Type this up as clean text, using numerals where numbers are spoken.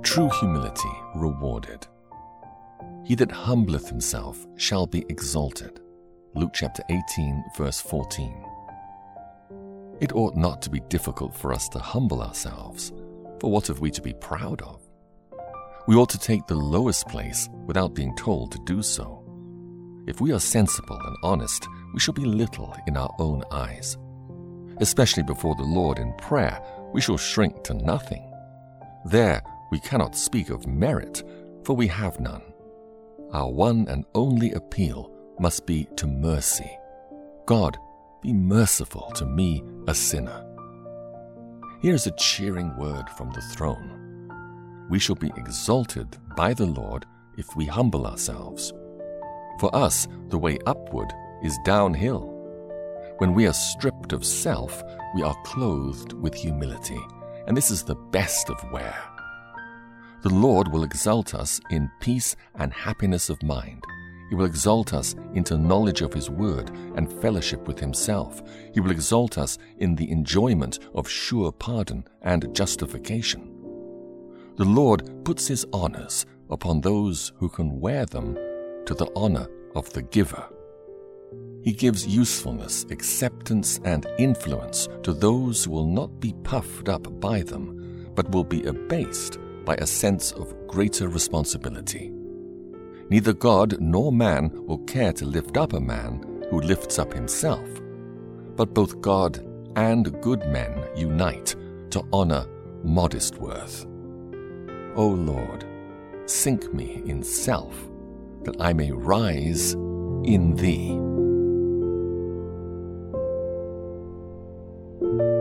true humility rewarded. He that humbleth himself shall be exalted. Luke chapter 18, verse 14. It ought not to be difficult for us to humble ourselves, for what have we to be proud of? We ought to take the lowest place without being told to do so. If we are sensible and honest, we shall be little in our own eyes. Especially before the Lord in prayer, we shall shrink to nothing. There we cannot speak of merit, for we have none. Our one and only appeal must be to mercy. God, be merciful to me, a sinner. Here is a cheering word from the throne. We shall be exalted by the Lord if we humble ourselves. For us, the way upward is downhill. When we are stripped of self, we are clothed with humility, and this is the best of wear. The Lord will exalt us in peace and happiness of mind. He will exalt us into knowledge of His word and fellowship with Himself. He will exalt us in the enjoyment of sure pardon and justification. The Lord puts His honors upon those who can wear them to the honor of the giver. He gives usefulness, acceptance, and influence to those who will not be puffed up by them, but will be abased by a sense of greater responsibility. Neither God nor man will care to lift up a man who lifts up himself, but both God and good men unite to honor modest worth. O Lord, sink me in self, that I may rise in Thee.